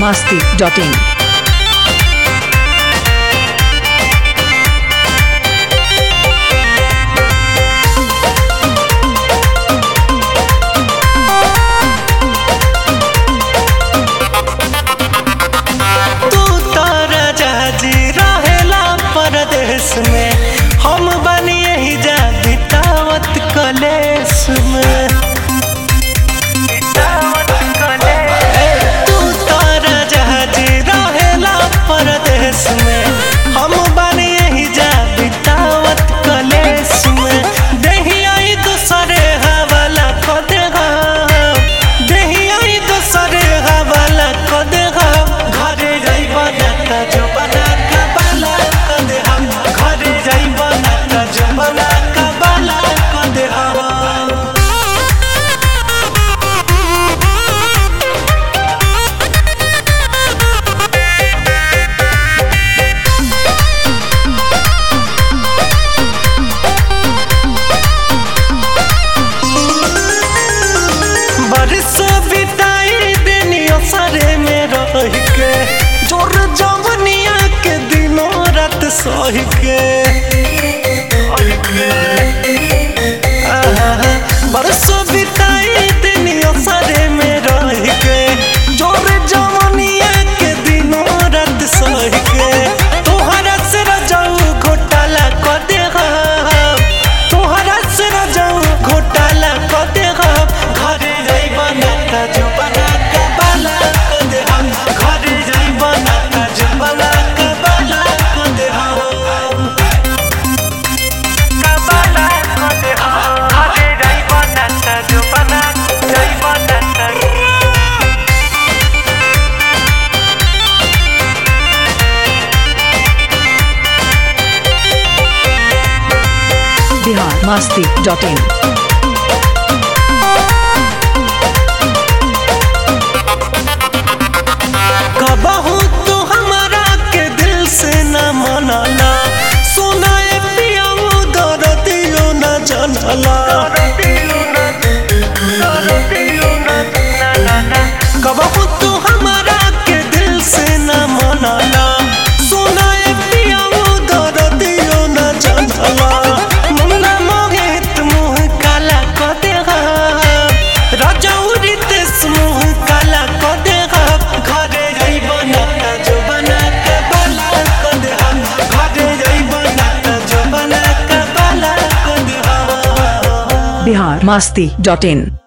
biharmasti.in में हम बनी यही जा बितावत कलेस में तू तारा जहाजी रहेला परदेश में हम बनी यही जा बितावत कलेस में देही आई दूसरे हवाला को देगा देही आई दूसरे हवाला को देगा घरे जाई बना जो बना का बाला को दे हम घरे जाई बना जो बना का बाला को दे हम बरसों बिताई देनियो सरे में रह के जोर जवनिया के दिनों रात सह के बरसों बिताई देनियो सरे में रह के जोर जवनिया के दिनों रात सह के तोहरा से रजाऊ घोटाला को देगा तोहरा से रजाऊ घोटाला को देगा घरे जाई बना जो बना का बाला को दे हम घरे जाई बना जो बना का बाला को दे हम का बाला को दे हम घरे जाई बना जो बना जाई बना biharmasti.in कबहू तू हमारा के दिल से न मनाला सुनाए पियाऊ दर्दियो न जानला कबहू तू हमारा के दिल से न मनाला सुनाए पियाऊ दर्दियो न जानला मुन्ना मोहित मुँह काला को देगा राजौरी तेस मुँह काला को देगा घरे जाई बना जो बना के बाला को दे हम घरे जाई बना जो बना के बाला को दे हम biharmasti.in